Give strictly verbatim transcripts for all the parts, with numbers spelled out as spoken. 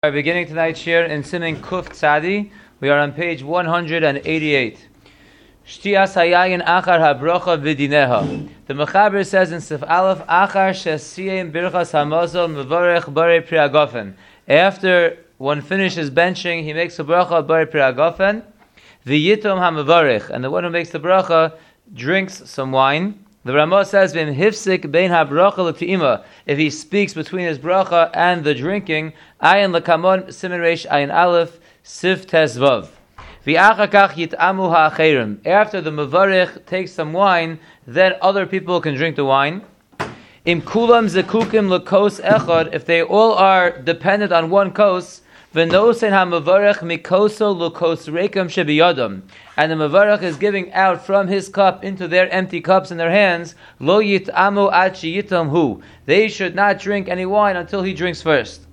We are beginning tonight's shir in Siman Kuf Tzadi. We are on page one hundred eighty-eight. Shtiyas hayayin achar habrocha v'dineha. The Mechaber says in Sif Aleph, achar shesiyim birchas hamazon mevarech bare pri hagofen. After one finishes benching, he makes a bracha bare pri hagofen. V'yitom hamavarech, and the one who makes the bracha drinks some wine. The Ramah says, "V'im hifsik bein habracha l'ti'ima." If he speaks between his bracha and the drinking, ayin lekamon siman reish ayin aleph sif tes vav. V'achar kach yit'amu ha'acherim. After the mevarich takes some wine, then other people can drink the wine. Im kulam zekukim lekos echad. If they all are dependent on one kos, v'nosen ha'mevarich mikoso lekos reikam shebiyadam. And the mevarich is giving out from his cup into their empty cups in their hands. Lo yit'amu ad sheyitam hu. They should not drink any wine until he drinks first.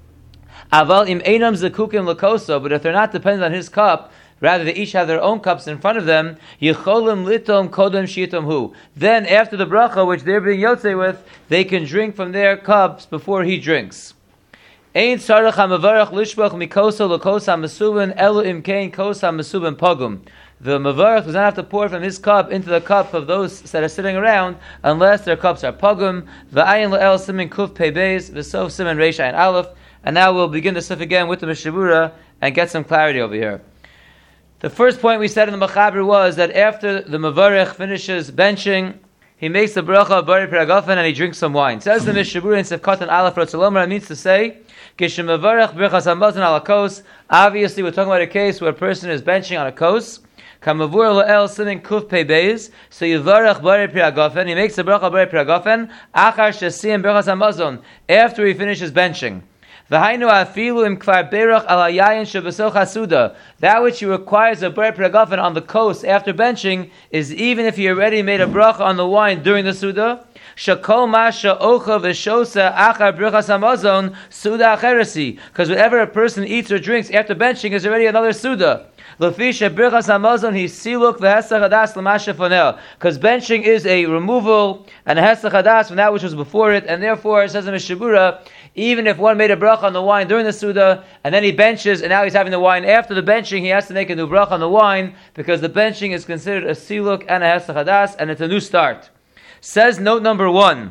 Aval im einam zekukim lekoso. But if they're not dependent on his cup, rather they each have their own cups in front of them, yicholim litom kodem sheyitam hu. Then after the bracha, which they're being yotzei with, they can drink from their cups before he drinks. Ein tzarech ha'mevarich lishbach mikoso lekos ha'mesubin elu im kein kos ha'mesubin pogum. The mevarich does not have to pour from his cup into the cup of those that are sitting around unless their cups are pogum. V'ayin le'el siman kuf pei beis v'sof siman reish ayin aleph. And now we'll begin the stuff again with the Mishabura and get some clarity over here. The first point we said in the Mechaber was that after the mevarich finishes benching, he makes the bracha bari piragafen and he drinks some wine. Says the Mishabura in Sefkat and Aleph Rotzalomar, it means to say, Kishem mevarich birchas hamazon ala kos. Obviously, we're talking about a case where a person is benching on a kos. Kamavur lo'el siman kuf pei beis. So yivarech bari piragafen. He makes the bracha bari piragafen. Achar shesiyim birchas hamazon. After he finishes benching. V'hainu afilu im kvar berach al hayayin shebesoch hasuda. That which he requires a bari piragafen on the kos after benching is even if he already made a bracha on the wine during the suda. Shakol masha ocha v'shosa achar birchas hamazon suda acheresi. Because whatever a person eats or drinks after benching is already another suda. Lefisha birchas hamazon he siluk v'hesach hadas l'masha fonel. Because benching is a removal and a hesach hadas from that which was before it, and therefore it says in Mishabura, even if one made a bracha on the wine during the suda, and then he benches, and now he's having the wine after the benching, he has to make a new bracha on the wine, because the benching is considered a siluk and a hesach hadas, and it's a new start. Says note number one,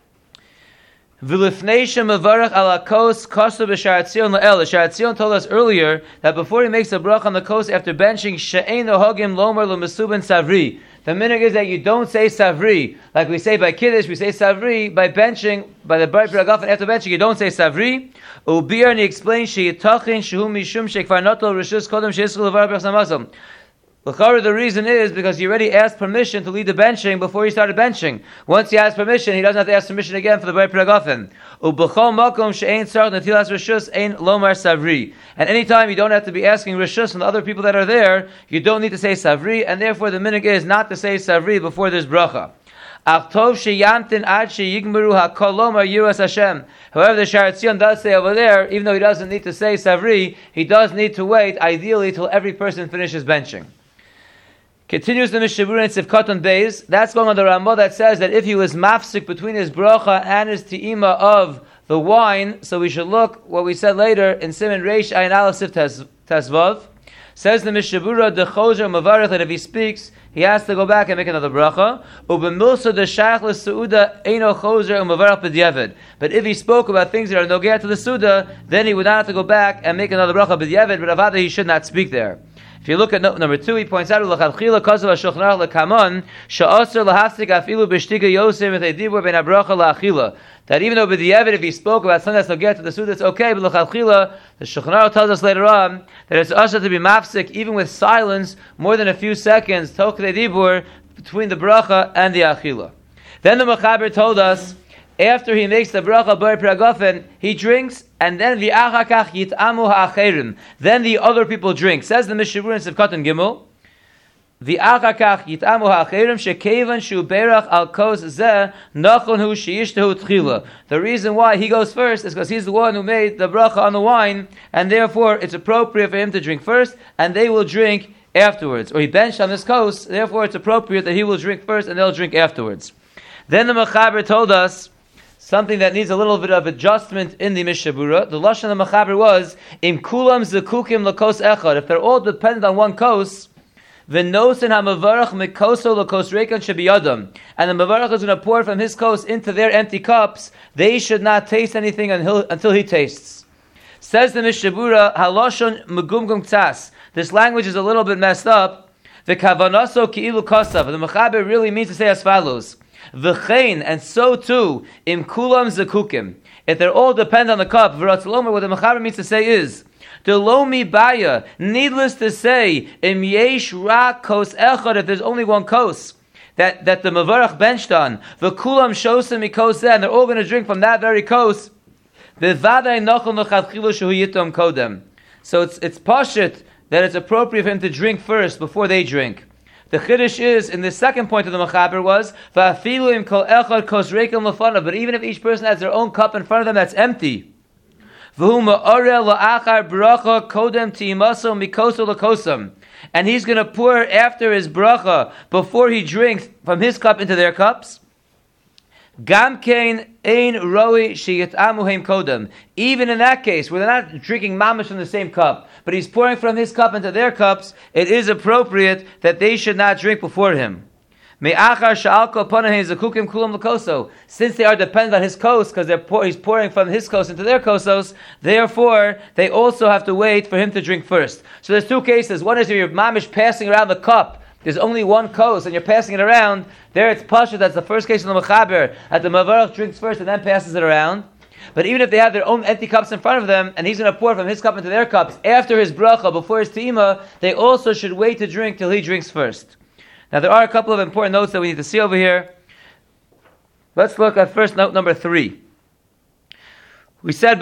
V'lifnei shemevarach ala kos kosu b'Sha'ar Tzion la'el. Sha'ar Tzion told us earlier that before he makes a bracha on the kos after benching, she'ein nohagim lomar l'mesubin savri. The minhag is that you don't say savri. Like we say by Kiddush, we say savri. By benching, by the bari piragafen after benching, you don't say savri. Ubir, and he explains, she'yitachin shehu mishum she'kvar notol rishus kodem she'yisru levar birchas hamazon. The reason is because he already asked permission to lead the benching before he started benching. Once he has permission, he doesn't have to ask permission again for the bari piragafen. Ubechol makom she'ein tzarich netilas rishus ein lomar savri. And anytime you don't have to be asking rishus from the other people that are there, you don't need to say savri, and therefore the minhag is not to say savri before there's bracha. However, the Sha'ar Tzion does say over there, even though he doesn't need to say savri, he does need to wait, ideally, till every person finishes benching. Continues the Mishabura in Sefkat and Beis. That's going on the Ramah that says that if he was mafsik between his bracha and his ti'ima of the wine, so we should look what we said later in Siman Reish Ayin Aleph Sif Tesvav. Says the Mishabura, the Choser Mavarech, that if he speaks, he has to go back and make another bracha. Ubemilsa the Shach l'Suuda Eino Choser Umavarech b'Dyevid. But if he spoke about things that are nogea to the Suda, then he would not have to go back and make another bracha b'Dyevid, but avada he should not speak there. If you look at note number two, he points out l'chadchila kazav hashulchan aruch lekamon she'aser lahafsik afilu b'shtika yosem et edibur ben habracha la'achila. That even though b'diavad if he spoke about something that's not get to the suda, it's okay. But l'chadchila, the Shulchan Aruch tells us later on that it's usher to be mafsik even with silence more than a few seconds tok edibur between the bracha and the achila. Then the Mechaber told us, after he makes the bracha bari piragafen, he drinks, and then the achar kach yit'amu ha'acherim. Then the other people drink. Says the Mishabura in Sefkat and Gimel, the achar kach yit'amu ha'acherim shekevan shu berach al kos zeh nachon hu she'yishtahu tchila. The reason why he goes first is because he's the one who made the bracha on the wine, and therefore it's appropriate for him to drink first, and they will drink afterwards. Or he benched on this kos, therefore it's appropriate that he will drink first, and they'll drink afterwards. Then the Mechaber told us, something that needs a little bit of adjustment in the Mishnah Berurah. The lashon of the Mechaber was im kulam zekukim lakos echad. If they're all dependent on one kos, v'nosin hamavarach mikoso lakos reikan shebiyadam, and the mavarach is going to pour from his kos into their empty cups, they should not taste anything until, until he tastes. Says the Mishnah Berurah, halashon megumgum ktas. This language is a little bit messed up. The kavanaso ki'ilu kasav. The Mechaber really means to say as follows. V'chein, and so too, im kulam zekukim. If they're all depend on the cup, v'ratzlomer, what the Mechaber means to say is, delomi baya, needless to say, im yesh ra kos echad, if there's only one kos, that, that the mavarach benched on, v'kulam shosim mikos, and they're all going to drink from that very kos, v'vadai nochel nochatchilu shehu yitom kodem. So it's, it's pashut that it's appropriate for him to drink first before they drink. The chiddush is, in the second point of the Mechaber was, v'afilu im kol echad kos reikim lefanav, but even if each person has their own cup in front of them that's empty, v'hu ma'oreh la'achar bracha kodem ti'imaso mikoso l'kosam, and he's going to pour after his bracha, before he drinks from his cup into their cups, gam kein ein roi sheyitamu heim kodem. Even in that case, where they're not drinking mamash from the same cup, but he's pouring from his cup into their cups, it is appropriate that they should not drink before him. Since they are dependent on his kos, because pour, he's pouring from his kos into their kosos, therefore they also have to wait for him to drink first. So there's two cases. One is if you're mamish passing around the cup, there's only one kos and you're passing it around, there it's pasha, that's the first case in the Mechaber, that the mavarach drinks first and then passes it around. But even if they have their own empty cups in front of them, and he's going to pour from his cup into their cups after his bracha, before his te'ima, they also should wait to drink till he drinks first. Now there are a couple of important notes that we need to see over here. Let's look at first note number three. We said,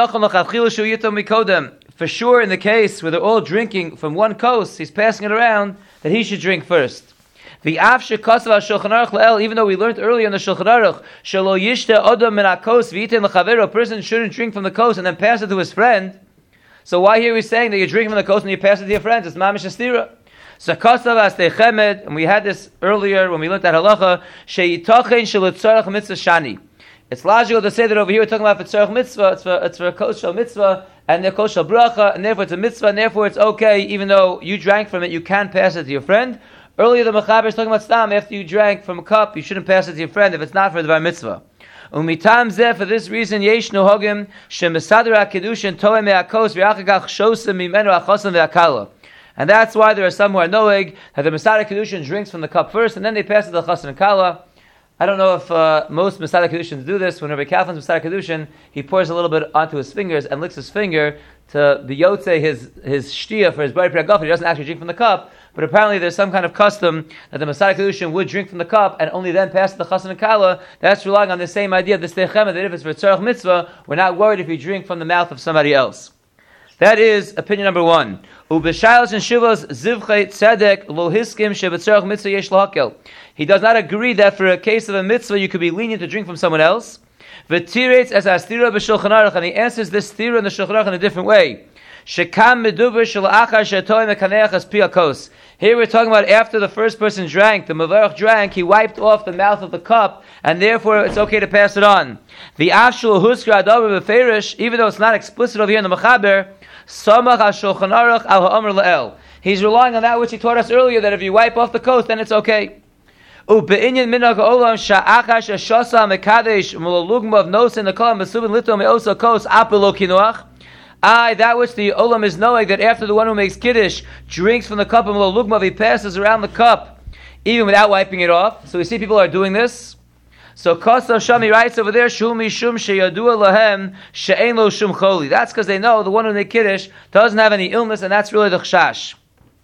for sure in the case where they're all drinking from one kos, he's passing it around, that he should drink first. The Afshe Kasav HaShulchan Aruch Le'el, even though we learned earlier in the Shulchan Aruch, Shelo Yishte Odom Min HaKos V'yitin L'Chavero, a person shouldn't drink from the kos and then pass it to his friend. So why here we're saying that you're drinking from the kos and you pass it to your friends? It's Mamish Astira. So Kasav Astei Chemed, and we had this earlier when we learned that halacha, She'yitochen Shelitzarach Mitzvah Shani. It's logical to say that over here we're talking about Tzarach Mitzvah, it's for, it's for a kos shel mitzvah, and the kos shel bracha, and therefore it's a mitzvah, and therefore it's okay, even though you drank from it, you can pass it to your friend. Earlier, the Mechaber is talking about stam. After you drank from a cup, you shouldn't pass it to your friend if it's not for the bar mitzvah. Umitam zeh, for this reason, yesh nohogim shemesader hakedushin toem me'akos v'achagach shosim mimenu achosim ve'akala. And that's why there are some who are noeg that the mesader kedushin drinks from the cup first, and then they pass it to the chosim and kala. I don't know if uh, most mesader kedushins do this. Whenever Kaplan's mesader kedushin, he pours a little bit onto his fingers and licks his finger to be yotze his his shtia for his bari priyagaf. He doesn't actually drink from the cup. But apparently there's some kind of custom that the Mesader Kedushin would drink from the cup and only then pass to the Chassan and Kala. That's relying on the same idea of the Steichemet, that if it's for Tzarech Mitzvah, we're not worried if you drink from the mouth of somebody else. That is opinion number one. Ubeshaylos and Shivos Zivchei Tzedek Lo Hiskim Shebetzarech Mitzvah Yesh Lahakel. He does not agree that for a case of a mitzvah you could be lenient to drink from someone else. V'tiretz as Astira b'Shulchan Aruch, and he answers this stira in the Shulchan Aruch in a different way. Shekam meduber shel achar shetoy mekaneach as piyakos. Here we're talking about after the first person drank, the mavarach drank, he wiped off the mouth of the cup, and therefore it's okay to pass it on. The afshul huskra adaber beferish, even though it's not explicit over here in the Mechaber, samach HaShulchan Aruch al ha'amr la'el. He's relying on that which he taught us earlier, that if you wipe off the coast, then it's okay. U'be'inyan minhag ha'olam sha'achar shashasa mekadesh mulalugma of nosin nakalam besubin lito me'osa kos apelo kinuach. I, that which the olam is knowing, that after the one who makes kiddush drinks from the cup of Lugmav, he passes around the cup, even without wiping it off. So we see people are doing this. So Kosav Shami writes over there, Shumi Shum Sheyadua Lahem She'ein Lo Shum Choli. That's because they know the one who makes kiddush doesn't have any illness, and that's really the chashash.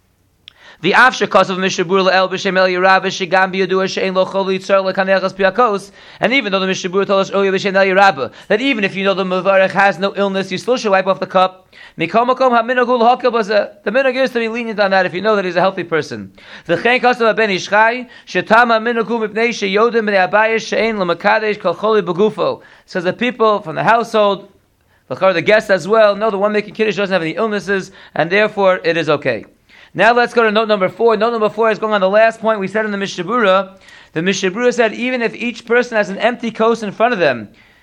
The afshe kosav Mishnah Berurah el b'shem el Yerab shegam biyadua she'ein lo choli tzar lekanechas piyakos. And even though the Mishnah Berurah told us earlier b'shem el Yerab that even if you know the mavarech has no illness, you still should wipe off the cup. Mikom makom haminagul hakel baza. The minhag is to be lenient on that if you know that he's a healthy person. The chen kosav ben ishchai shetam haminagul mipnei sheyodim b'nei abayis she'ein lemakadesh kol choli begufo. Says the people from the household, the guests as well, know the one making kiddush doesn't have any illnesses, and therefore it is okay. Now let's go to note number four. Note number four is going on the last point we said in the Mishnah Berurah. The Mishnah Berurah said even if each person has an empty kos in front of them,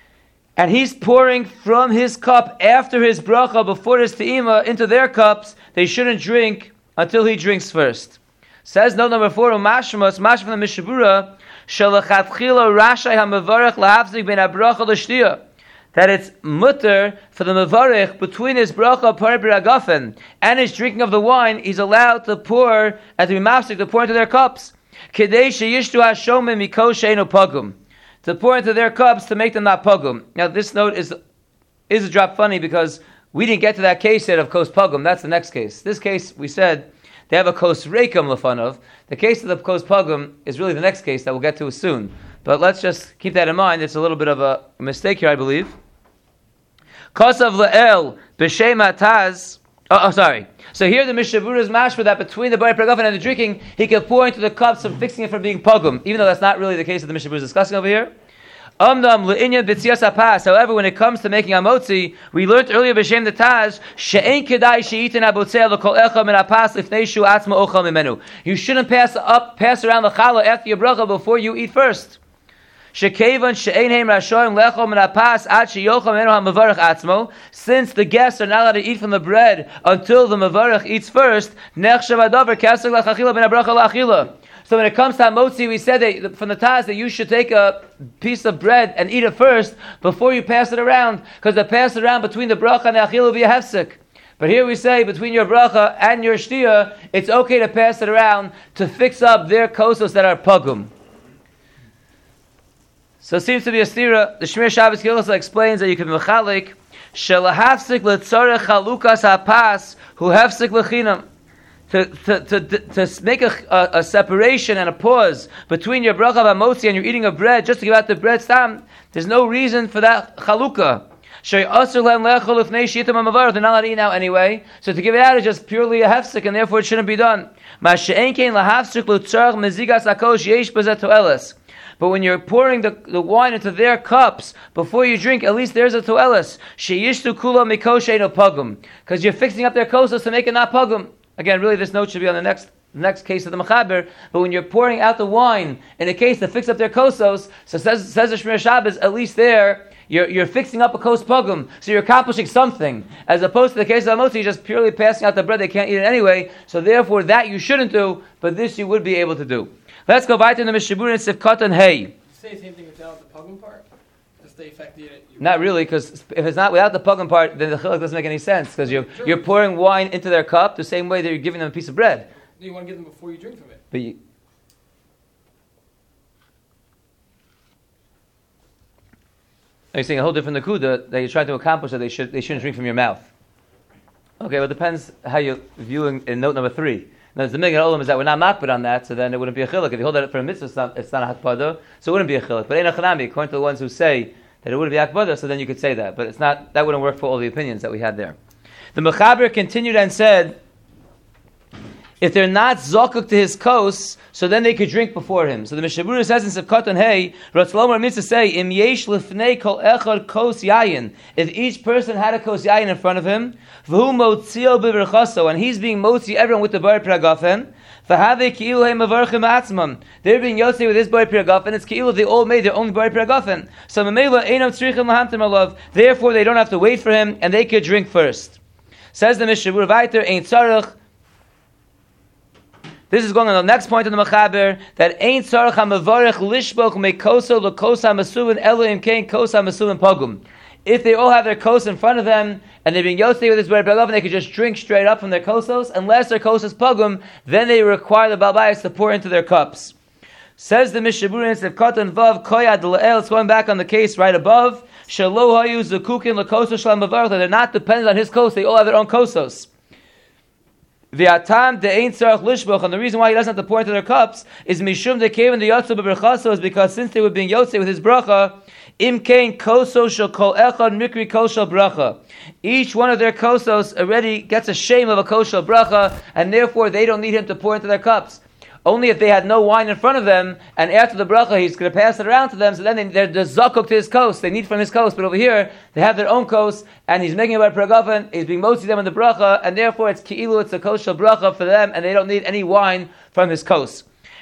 and he's pouring from his cup after his bracha, before his te'ima, into their cups, they shouldn't drink until he drinks first. Says note number four, Mashmas, Mashma from the Mishabura, Shalachatchila Rashai HaMevarech Lahavzik Ben HaBracha L'Shtiyah, that it's mutter for the mevarech between his bracha par biragafen and his drinking of the wine, he's allowed to pour and to be mafsik to pour into their cups. Kedei sheyishtu hashomim mikol she'eino pagum, to pour into their cups to make them not pagum. Now this note is is a drop funny because we didn't get to that case yet of kos pagum. That's the next case. This case we said they have a kos reikam lefanov. The case of the kos pagum is really the next case that we'll get to soon. But let's just keep that in mind. It's a little bit of a mistake here, I believe. Kosav le'el b'shem ataz. Oh, oh, sorry. So here the Mishabura is mashma that between the bari pragafen and the drinking, he can pour into the cups and fixing it from being pogum, even though that's not really the case that the Mishabura is discussing over here. Umdam le'inyan b'tzias hapas. However, when it comes to making amotzi, we learned earlier b'shem the taz she'ein kedai she'itin abotzei l'kol echa min hapas lifnei shu atzma ochal mimenu. You shouldn't pass up, pass around the challah after your bracha before you eat first. Since the guests are not allowed to eat from the bread until the mevarech eats first, so when it comes to hamotzi, we said that from the Taz that you should take a piece of bread and eat it first before you pass it around, because the pass it around between the bracha and the achila will be a hefsek. But here we say between your bracha and your shtiyah, it's okay to pass it around to fix up their kosos that are pagum. So it seems to be a stira. The Shmir Shabbos Kilosa explains that you can be mechalik shelahafsik letzorech chalukas hapas hu hefsik lechinam, to to to to make a, a, a separation and a pause between your bracha of hamotzi and your eating of bread just to give out the bread stam. There's no reason for that chalukah. They're not allowed to eat now anyway, so to give it out is just purely a hefsik, and therefore it shouldn't be done. But when you're pouring the, the wine into their cups before you drink, at least there's a toelis. Sheyishtu kula mikoshe no pagum, because you're fixing up their kosos to make it not pagum. Again, really, this note should be on the next the next case of the mechaber. But when you're pouring out the wine in a case to fix up their kosos, so says says the Shmir Shabbos, at least there you're you're fixing up a kos pagum, so you're accomplishing something, as opposed to the case of Amotzi, just purely passing out the bread. They can't eat it anyway. So therefore, that you shouldn't do, but this you would be able to do. Let's go back to the Mishabur and Sifkat and Hay. Say the same thing without the pugum part? Just the effect you Not really, because if it's not without the pugum part, then the chiluk doesn't make any sense, because you're, sure. you're pouring wine into their cup the same way that you're giving them a piece of bread. You want to give them before you drink from it. But you, are you saying a whole different nakuda that you're trying to accomplish that they, should, they shouldn't drink from your mouth? Okay, well it depends how you're viewing in note number three. Now, the Migdal Olam is that we're not makbid on that, so then it wouldn't be a chiluk. If you hold that for a mitzvah, it's not, it's not a hakpada, so it wouldn't be a chiluk. But in a chanami, according to the ones who say that it wouldn't be hakpada, so then you could say that. But it's not. That wouldn't work for all the opinions that we had there. The Mechaber continued and said, if they're not zokuk to his kos, so then they could drink before him. So the Mishabura says in Sefkat and Hey, Ratzlomer mitzvah say, Im yesh lefnei kol echad kos yayin. If each person had a kos yayin in front of him, v'hu motzio b'berchaso, and he's being motzi everyone with the bar pragafen, v'havei ki'ilu he mevarchim atzmam. They're being yotzi with his bar pragafen. It's ki'ilu they all made their own bar pragafen. So memela einam tzrichim lahamtim alav. Therefore, they don't have to wait for him, and they could drink first. Says the Mishabura Vayter, ein tzarech. This is going on the next point in the Mechaber, that ain't tzarech ha'mevarech lishboch mekoso lekos ha'masuvin elohim kein kos ha'masuvin pogum. If they all have their kos in front of them, and they're being yosei with this bread and they could just drink straight up from their kosos, unless their kos is pogum, then they require the balbayis to pour into their cups. Says the Mishabura in Sefkat and Vav koyad le'el, it's going back on the case right above, shelo hayu zukukin lekoso shlam mevarech, that they're not dependent on his kos, they all have their own kosos. The atam de ein tzarech lishboch, and the reason why he doesn't have to pour into their cups is mishum de came in the yotzu b'berchaso, is because since they were being yotzei with his bracha, im kein koso shel kol echad mikri kol shel bracha. Each one of their kosos already gets a shame of a kol shel bracha, and therefore they don't need him to pour into their cups. Only if they had no wine in front of them, and after the bracha he's going to pass it around to them, so then they, they're, they're zakuk to his kos. They need from his kos, but over here they have their own kos, and he's making it by pragafen. He's being motzi them in the bracha, and therefore it's ki'ilu, it's a kos shel bracha for them, and they don't need any wine from his kos.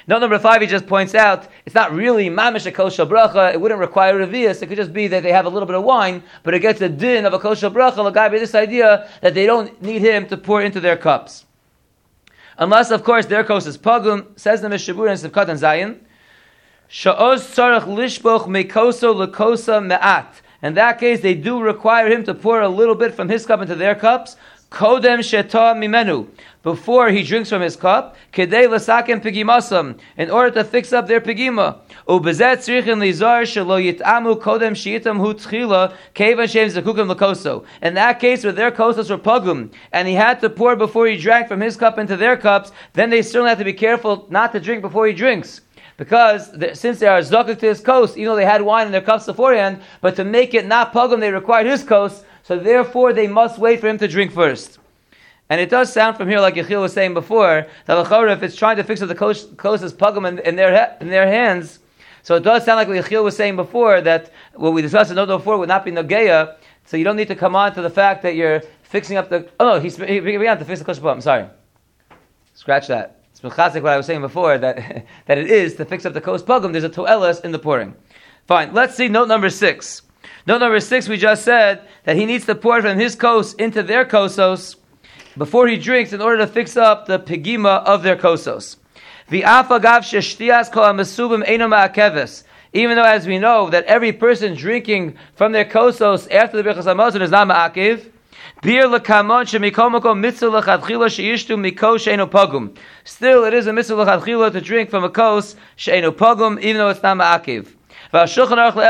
Note number five, he just points out, it's not really mamish a kosher bracha, it wouldn't require revius, it could just be that they have a little bit of wine, but it gets a din of a kosher bracha, l'gabe this idea that they don't need him to pour into their cups. Unless, of course, their kos is pagum, says the Mishnah Berurah in Sivkat and Zayin, sha'oz tzarech lishboch mekoso lekosa me'at. In that case, they do require him to pour a little bit from his cup into their cups, kodem sheta mimenu, before he drinks from his cup, kedei l'sakem pigimasam, in order to fix up their pigima. Ubezet tzrichin lizar shelo yitamu kodem shiitam hu tchila kevan shem zakukim lekoso. In that case, where their kosos were pagum, and he had to pour before he drank from his cup into their cups, then they certainly have to be careful not to drink before he drinks. Because the, since they are zakuk to his kos, even though they had wine in their cups beforehand, but to make it not pagum, they required his kos, so therefore they must wait for him to drink first. And it does sound from here, like Yechiel was saying before, that if it's trying to fix up the closest pagum in, in their in their hands, so it does sound like what Yechiel was saying before, that what we discussed in note before would not be Nageya, so you don't need to come on to the fact that you're fixing up the... Oh, he's he, he began to fix the kosher pagum, sorry. Scratch that. It's mechazik what I was saying before, that that it is to fix up the kos pagum, there's a to'elas in the pouring. Fine, let's see note number six. Note number six, we just said that he needs to pour from his kos into their kosos before he drinks in order to fix up the pigima of their kosos. Even though, as we know, that every person drinking from their kosos after the Birchas Hamazon is not ma'akiv, still, it is a mitzvah l'chadchila to drink from a kos she'enu pagum, even though it's not ma'akiv. We discussed earlier on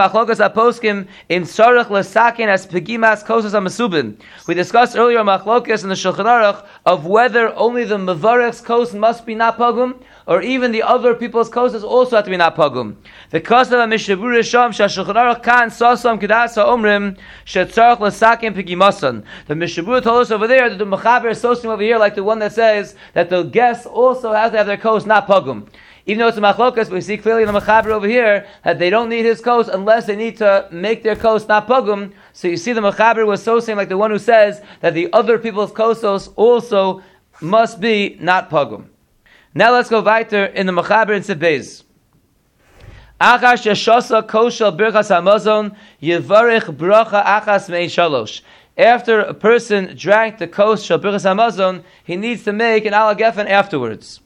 machlokas in the Shulchan Aruch of whether only the mevarech's kos must be not pagum, or even the other people's koses also have to be not pagum. The kos of Mishnah Berurah sham shashulchan aruch kan sasam kedasa omrim shetzarach l'sakim pigimasan. The Mishnah Berurah told us over there that the mechaber is associating over here like the one that says that the guests also have to have their kos not pagum. Even though it's a machlokas, we see clearly in the mechaber over here that they don't need his kos unless they need to make their kos not pagum. So you see the mechaber was associating like the one who says that the other people's kosos also must be not pagum. Now let's go weiter in the mechaber in Sibbeis. Achar sheshasa koshel birchas hamazon yevarich bracha achas me'in shalosh. After a person drank the kos shel birchas hamazon, he needs to make an alagefen afterwards.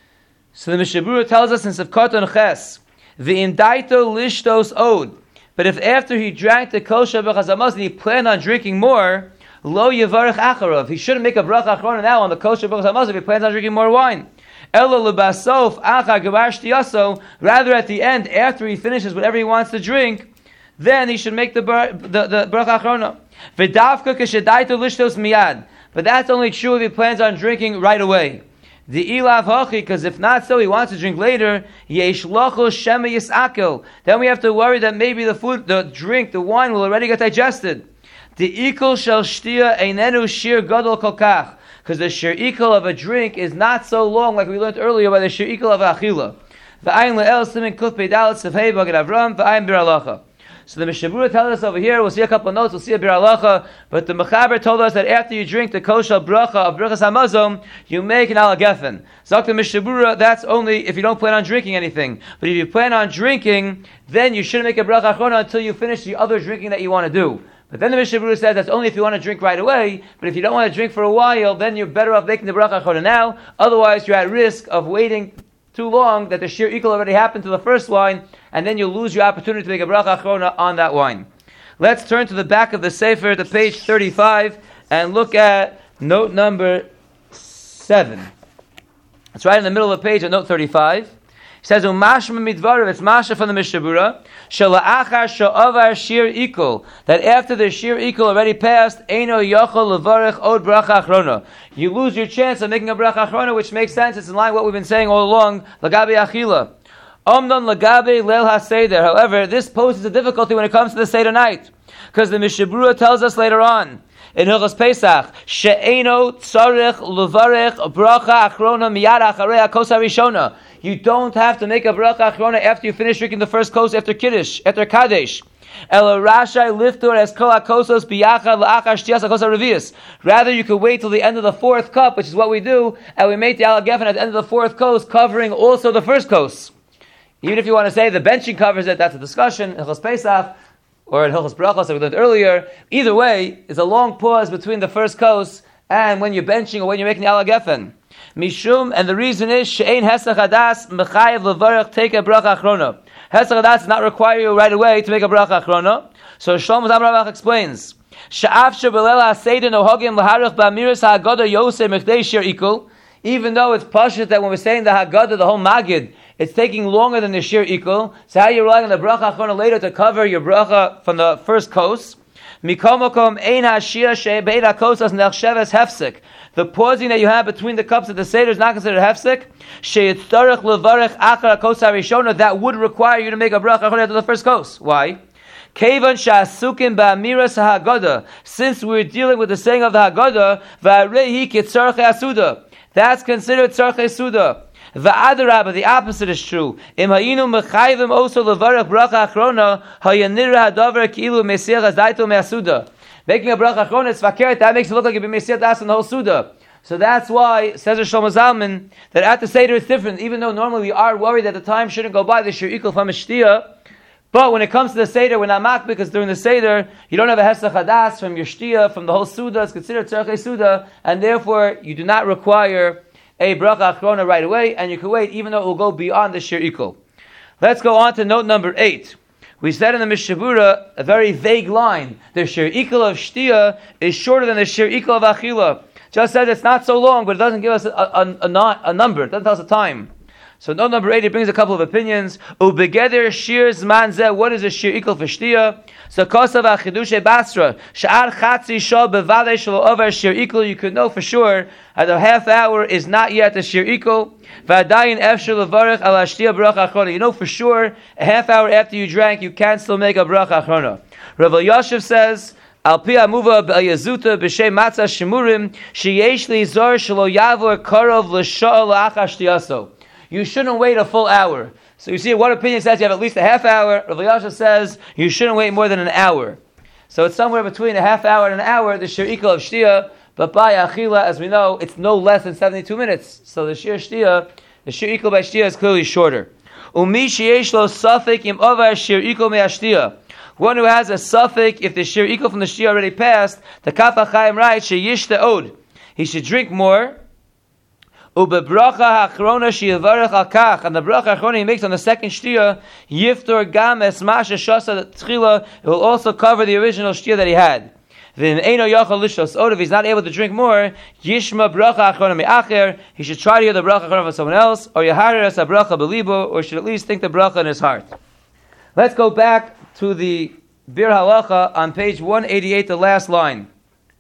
So the Mishnah Berurah tells us in Sivkot and Ches, v'indaito lishtos od. But if after he drank the kos shel birchas hamazon, he planned on drinking more, lo yevarich acharov. He shouldn't make a bracha achrona now on the kos shel birchas hamazon if he plans on drinking more wine. Elo lebasof achar gevar shtiyaso. Rather, at the end, after he finishes whatever he wants to drink, then he should make the bar, the, the bracha achrona. V'davka keshedaito lishtos miyad. But that's only true if he plans on drinking right away. The ilav hachi, because if not so, he wants to drink later. Yesh lochel shema yisakel. Then we have to worry that maybe the food, the drink, the wine will already get digested. The ikol shel shtia einenu shir gadol kolkach, because the shir ikol of a drink is not so long, like we learned earlier by the shir ikol of achila. V'ayin le'el simin kuf peidalet sefhei bagad avram v'ayin bir halacha. So the Mishnah Berurah tells us over here, we'll see a couple of notes, we'll see a bir halacha, but the mechaber told us that after you drink the kosher bracha of birchas hamazon, you make an alagefen. Zok the Mishnah Berurah, that's only if you don't plan on drinking anything. But if you plan on drinking, then you shouldn't make a bracha achrona until you finish the other drinking that you want to do. But then the Mishnah Berurah says that's only if you want to drink right away, but if you don't want to drink for a while, then you're better off making the bracha achrona now, otherwise you're at risk of waiting too long that the shir ikol already happened to the first wine, and then you lose your opportunity to make a bracha achrona on that wine. Let's turn to the back of the sefer, to page thirty-five, and look at note number seven. It's right in the middle of the page at note thirty-five. It says, "Umashma midvarav." It's masha from the Mishnah Berurah. Shala'achar sha'avar shir ikol. That after the shir ikol already passed, eino yochol levarich od bracha achrona. You lose your chance of making a bracha achrona, which makes sense. It's in line with what we've been saying all along. Lagabe achila. Omnon lagabe leil haseder. However, this poses a difficulty when it comes to the seder night, because the Mishnah Berurah tells us later on, in Hilchos Pesach, she'eno tzarich levarech bracha achrona miyad acharei hakos harishona. You don't have to make a bracha achrona after you finish drinking the first kos after Kiddush, after Kadesh. Ela rashai liftor as kol hakosos biyachad la'achar shtias hakos harevius. Rather, you could wait till the end of the fourth cup, which is what we do, and we make the ala gefen at the end of the fourth kos, covering also the first kos. Even if you want to say the benching covers it, that's a discussion. Hilchos Pesach or in Hilchos Brachos that we learned earlier. Either way, it's a long pause between the first kos and when you're benching or when you're making the ala gefen. Mishum, and the reason is she'ein hesach hadas mechayev levarech take a bracha achrona. Hesach hadas does not require you right away to make a bracha achrona. So Shlomo Zalman Auerbach explains, she'af shebelela haseder nohagim laharich ba'amiras ha'agada yosei mechdei shir ikul. Even though it's pashut that when we're saying the Haggadah, the whole Magid, it's taking longer than the Shir Ikul. So how are you relying on the bracha achrona later to cover your bracha from the first kos? Mikomokom ein hashir she'bein hakosas nechsheves hefsek. The pausing that you have between the cups of the Seder is not considered hefsek. She'yitzarech levarech achar hakos harishona. That would require you to make a bracha achrona after the first kos. Why? Kevan sha'asukim ba'amiras ha'Haggadah. Since we're dealing with the saying of the Haggadah, va'arehi kitzarech ha'asuda. That's considered tzarchei suda. Va'adarabba, the opposite is true. Im ha'inu mechayvim also levarech bracha achrona hayanira hadavar ki'ilu mesir hazdaitu me'asuda. Making a bracha achrona is fakert. That makes it look like you've been mesir das in the whole suda. So that's why, says Shlomo Zalman, that at the Seder it's different. Even though normally we are worried that the time shouldn't go by, the shir ikul from a shtia. But when it comes to the Seder, we're not mak, because during the Seder, you don't have a hesach hadas from your shtia, from the whole Suda. It's considered tzarchei Suda, and therefore you do not require a bracha achrona right away, and you can wait, even though it will go beyond the shir ikul. Let's go on to note number eight. We said in the Mishabura a very vague line. The shir ikul of shtia is shorter than the shir ikul of achila. Just says it's not so long, but it doesn't give us a, a, a, a, a number. It doesn't tell us a time. So note number eight, it brings a couple of opinions. Ubegeder shir zman zeh, what is a shir ikul for shtia? So kosav achidushe basra, sha'ar chatzi shah bevadei shelo over shir ikul, you could know for sure that a half hour is not yet a shir ikul. V'adayin efshir levarech ala shtia bracha achrona. You know for sure, a half hour after you drank, you can still make a bracha achrona. Rav Yashiv says, Al pi amuva b'yazuta b'shem matzah shemurim, sheyesh li zor shelo yavor karov l'sha'al la'achar shtiyaso. You shouldn't wait a full hour. So you see, one opinion says you have at least a half hour. Rav Yasha says you shouldn't wait more than an hour. So it's somewhere between a half hour and an hour, the shir ikul of shtia. But by achila, as we know, it's no less than seventy-two minutes. So the shir shtia, the shir ikul by shtia is clearly shorter. Umi sheyesh lo safek im over shir ikul me'ashtia. One who has a safek, if the shir ikul from the shtia already passed, the Kaf HaChaim writes, sheyish te'od. He should drink more. Ubebracha hachrona sheyivarech al kach, and the bracha achrona he makes on the second shtia, yiftor gam esmasha shasa tchila, it will also cover the original shtia that he had. Then eino yachal lishos od, if he's not able to drink more, yishma bracha achrona me'acher, he should try to hear the bracha achrona from someone else, or yaharer es bracha belibo, or should at least think the bracha in his heart. Let's go back to the Bir Halacha on page one eighty-eight, the last line.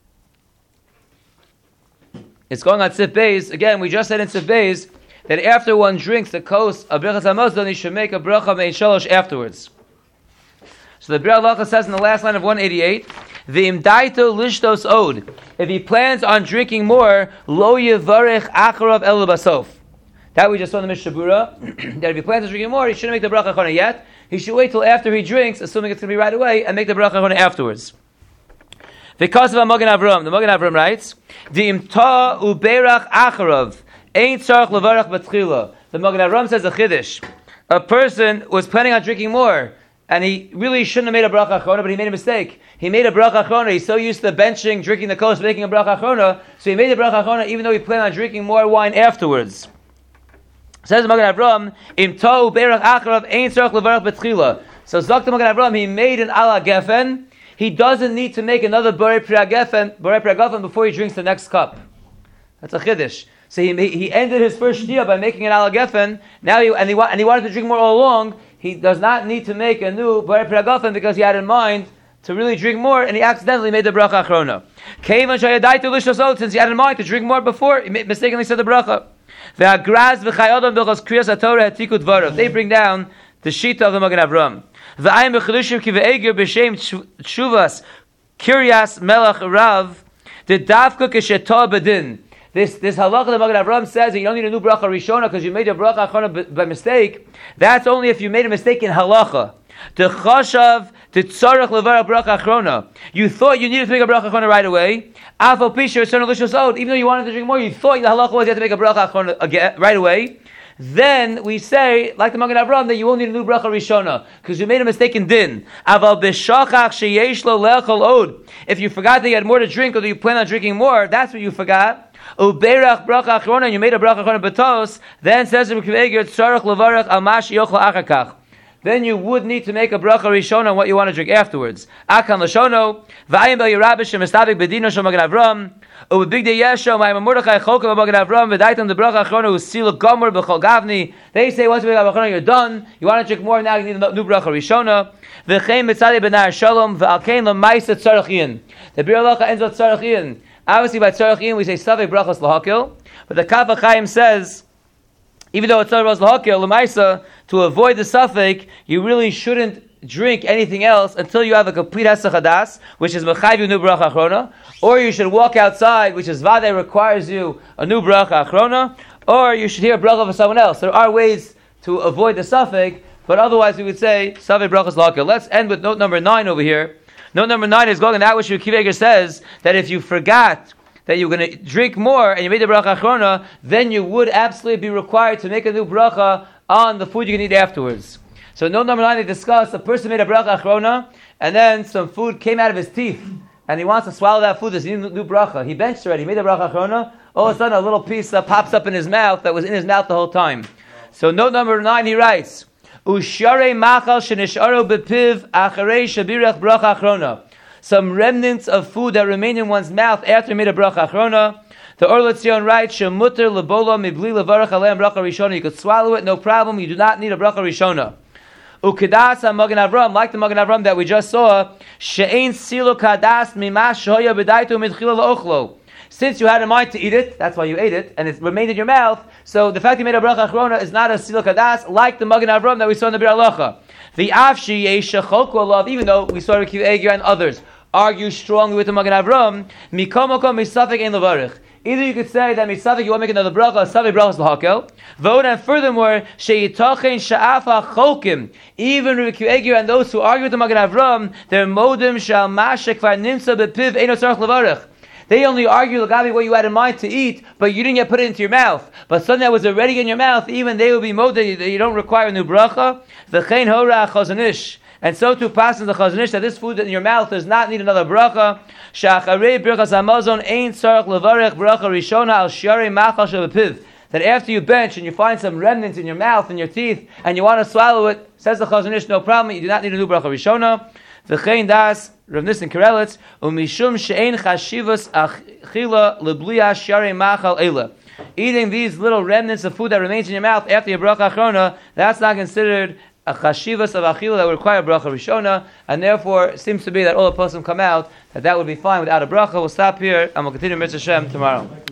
It's going on Sif Beis. Again, we just said in Sif Beis that after one drinks the kos of Birchas HaMazon, he should make a bracha mein shalosh afterwards. So the Bir Halacha says in the last line of one eighty-eight, V'im daito lishtos od. If he plans on drinking more, lo yivarech acharav el basof. That we just saw in the Mishabura, that if he plans on drinking more, he shouldn't make the bracha achrona yet. He should wait till after he drinks, assuming it's going to be right away, and make the bracha achrona afterwards. Because of Magen Avram, the Magen Avram writes, "Di'imta uberach acharav ain't tzarich levarach b'tchila." The Magen Avram says a chiddush. A person was planning on drinking more, and he really shouldn't have made a bracha achrona, but he made a mistake. He made a bracha achrona. He's so used to benching, drinking the kos, making a bracha achrona, so he made a bracha achrona, even though he planned on drinking more wine afterwards. Says the Magen Avram, "Imta uberach acharav ain't tzarich levarach b'tchila." So Zok the Magen Avram, he made an ala gefen. He doesn't need to make another borei priagafen, borei priagafen before he drinks the next cup. That's a chiddush. So he he ended his first shtia by making an ala gefen. Now he and he and he wanted to drink more all along. He does not need to make a new borei priagafen because he had in mind to really drink more, and he accidentally made the bracha achrona. Keivan shayadaitu lishosot, since he had in mind to drink more before, he mistakenly said the bracha. Ve'agraz v'chayodam b'chos kriyas haTorah hatikut varav. They bring down the shita of the Magen Avram. V'ayim b'chedushim ki ve'eger b'shem tshuvas kiryas melach rav The dafka k'shetah bedin. This this halacha that Magen Avraham says that you don't need a new bracha rishona because you made a bracha achrona by mistake. That's only if you made a mistake in halacha. The chashav the tzarich levarach bracha achrona. You thought you needed to make a bracha achrona right away. Afal pisher lishos od. Even though you wanted to drink more, you thought the halacha was you had to make a bracha achrona again right away. Then we say, like the Magen Avraham, that you won't need a new bracha rishona because you made a mistake in din. Aval b'shachach sheyesh lo le'achol od. If you forgot that you had more to drink or that you plan on drinking more, that's what you forgot. Uberach bracha achrona, and you made a bracha achrona betos. Then says the Rebbe tzarich levarach al mash yochel achar. Then you would need to make a bracha rishona on what you want to drink afterwards. Akan l'shono v'ayim bel yirabish shemistabik bedino shel Magen Avraham. Ubig de yesho ma'im Mordechai chokav Magen Avraham v'daitam the bracha achrona usil gomer b'chol gavni. They say once you make a bracha achrona you're done. You want to drink more now you need a new bracha rishona. V'chein mitzadei benar shalom v'alkein l'maisa tzarich. The Bir Halacha ends with tzarich. Obviously, by tzarich we say savei brachas lahakil, but the Kaf HaChaim says, even though it's not brachas lahakil, l'maisa, to avoid the suffix, you really shouldn't drink anything else until you have a complete hesach hadas, which is mechayiv new bracha achrona, or you should walk outside, which is vadei requires you a new bracha achrona, or you should hear a bracha for someone else. There are ways to avoid the suffix, but otherwise we would say savei brachas lahakil. Let's end with note number nine over here. Note number nine is going on that which Rebbe Akiva Eiger says that if you forgot that you're going to drink more and you made the bracha achrona, then you would absolutely be required to make a new bracha on the food you can eat afterwards. So note number nine, they discuss a person made a bracha achrona and then some food came out of his teeth and he wants to swallow that food. There's a new bracha. He benched already. He made a bracha achrona. All of a sudden, a little piece uh, pops up in his mouth that was in his mouth the whole time. So note number nine, he writes. Usharei machal shenisharo bepiv acharei shabirach bracha achrona. Some remnants of food that remain in one's mouth after he made a bracha achrona. The Or L'Tzion writes, shemuter lebola mibli levarach aleim bracha rishona. You could swallow it, no problem. You do not need a bracha rishona. Ukedas ha-Magen Avraham, like the Magen Avraham that we just saw, she'ein silo kadas mimash shoya b'daitu midchila la'ochlo. Since you had in mind to eat it, that's why you ate it, and it remained in your mouth, so the fact you made a bracha achrona is not a silo kadas, like the Magen Avraham that we saw in the Bir Halacha. The afshi yeisha cholku alav, even though we saw Rebbe Akiva Eiger and others argue strongly with the Magen Avraham, mikom makom misafik ein levarich. Either you could say that misafik you want to make another bracha, savei brachas lahakel. Vote and furthermore, sheyitachen sha'afa cholkim. Even Rebbe Akiva Eiger and those who argue with the Magen Avraham, their modim shal mashek var nimsa bepiv eino tzarich levarich. They only argue Lagabi what you had in mind to eat, but you didn't yet put it into your mouth. But something that was already in your mouth, even they will be moda that you don't require a new bracha. V'chein hora chazon ish. And so too passes the chazon ish that this food in your mouth does not need another bracha. Sha'acharei birchas hamazon ein tzarich levarech bracha rishona al shiarei machal shel bepiv. That after you bench and you find some remnants in your mouth and your teeth and you want to swallow it, says the chazon ish, no problem. You do not need a new bracha rishona. V'chein das Rav Nissen Karelitz umishum she'ein chashivas achila lebliya sharei machal eila. Eating these little remnants of food that remains in your mouth after your bracha achrona, that's not considered a chashivas of achila that would require bracha rishona, and therefore it seems to be that all the poskim come out that that would be fine without a bracha. We'll stop here and we'll continue Mitzvah Hashem tomorrow.